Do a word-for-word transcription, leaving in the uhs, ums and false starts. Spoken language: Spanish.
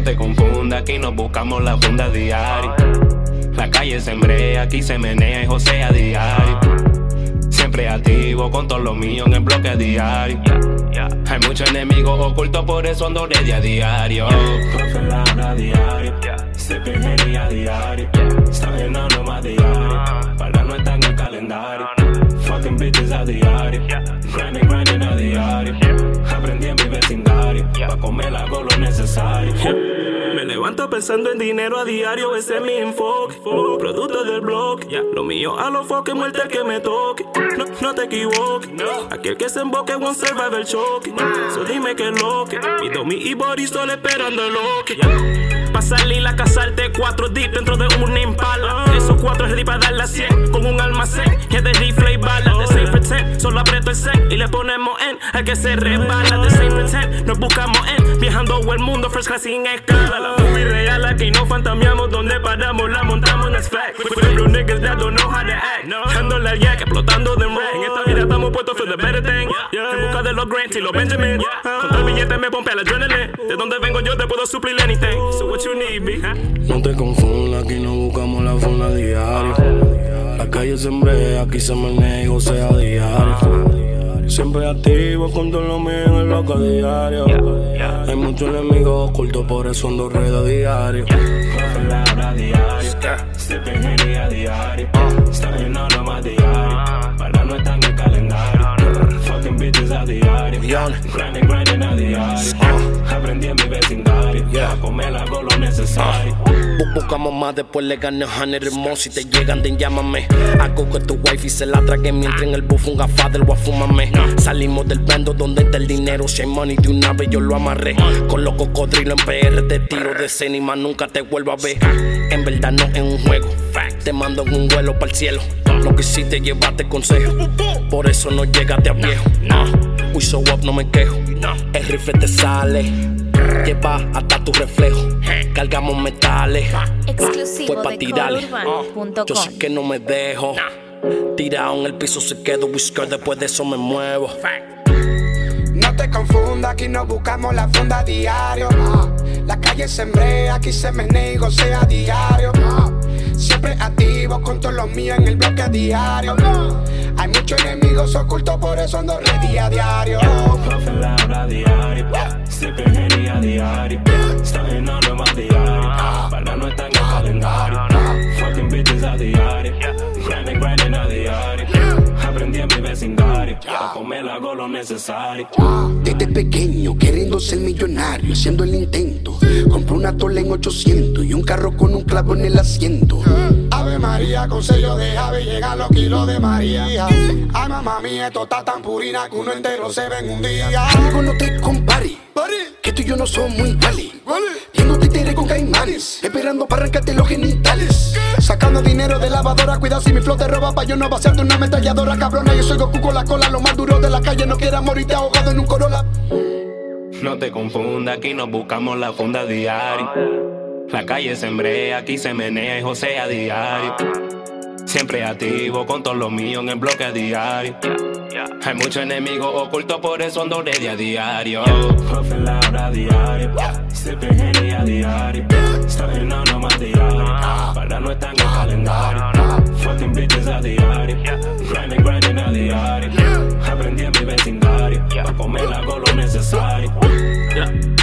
te confundas, aquí nos buscamos la funda diario. La calle se embrea, aquí se menea y josea diario. Siempre activo con todos los míos en el bloque a diario. Hay muchos enemigos ocultos, por eso ando ready a diario. Profe Laura a diario, siempre ingeniería a diario. Está llenando más diario, para no estar en el calendario. Fucking bitches a diario, grinding, grinding a diario. Aprendí en mi vecindario, pa' comer hago lo necesario. Me levanto pensando en dinero a diario, ese es mi enfoque. Producto del blog, lo mío a los foques, muerte el que me toque. No, no te equivoques, aquel que se emboque won't survive el choque. So dime que es lo que mi Domi y Boris solo esperando el loque. Pa' salir a cazarte cuatro deep dentro de un impala. Esos cuatro es ready pa' dar la cien con un almacén que de rifle y bala. De seis pretend, solo aprieto el set y le ponemos en al que se resbala. De seis pretend, nos buscamos en viajando el mundo first class sin escala. La movie real aquí no fantameamos, donde paramos la montamos en el flag. Real niggas that don't know how to act. Ando la yak explotando de rap. En esta vida estamos puestos for the better thing. En busca de los Grant y los Benjamin. Con todo el billete me pompea la adrenaline. De donde vengo yo te puedo suplir anything. So what you need, B? No te confundas, aquí no buscamos la funda diario. La calle se embrea, aquí se menea y josea diario. Siempre activo con todo lo mío en el bloque a diario. Hay muchos enemigos ocultos, por eso ando red a diario. Profe Laura a diario, siempre ingeniería a diario. Está llenando más diario, para no estar en el calendario. Fucking bitches a diario, grinding, grinding a diario. Aprendí en mi vecindario, pa' comer hago lo necesario. Buscamos más, después le gané a Hanner hermoso. Si te llegan, den llámame. Hago que tu wifi se la trague mientras en el buff un gafá del guafúmame. Salimos del bando donde está el dinero. Si hay money de una vez yo lo amarré. Con los cocodrilos en P R te tiro de escena y más nunca te vuelvo a ver. En verdad no es un juego, te mando en un vuelo para el cielo. Lo que hiciste llevaste consejo, por eso no llegaste a viejo. We show up, no me quejo. El rifle te sale, lleva hasta tu reflejo. Cargamos metales, fue pa' tirarle. Yo sé que no me dejo, tirado en el piso se quedo. Whisker, después de eso me muevo. No te confundas, aquí no buscamos la funda diario. La calle se embrea, aquí se menea y gocea a diario. Siempre activo con todos los míos en el bloque a diario. Hay muchos enemigos ocultos, por eso ando ready a diario. Profe Laura a diario, siempre ingeniería a diario. Está llenando más diario, para no estar en el calendario. Fucking bitches a diario, grinding, grinding a diario. Aprendí en mi vecindario, pa' comer hago lo necesario. Desde pequeño queriendo ser millonario, haciendo el intento. Compré una Tola en ochocientos y un carro con un clavo en el asiento. Ave María, con sello de ave llegan los kilos de María. Ay mamá mía, esto está tan purina que uno entero se ve en un día. Algo no te compare, que tú y yo no somos muy vale. Viendo títeres con caimanes, esperando para arrancarte los genitales. Sacando dinero de lavadora, cuidado si mi flow te roba pa' yo no vaciarte una ametralladora. Cabrona, yo soy Goku con la cola, lo más duro de la calle. No quieras morirte ahogado en un Corolla. No te confundas, aquí nos buscamos la funda diario. La calle se embrea, aquí se menea y josea a diario. Siempre activo con todos los míos en el bloque a diario. Hay muchos enemigos ocultos, por eso ando ready a diario. Profe Laura a diario, siempre ingeniería a diario. Está llenando más diario, para no estar en el calendario. Fucking bitches a diario, grinding, grinding a diario. Aprendí en mi vecindario, pa' comer hago lo necesario.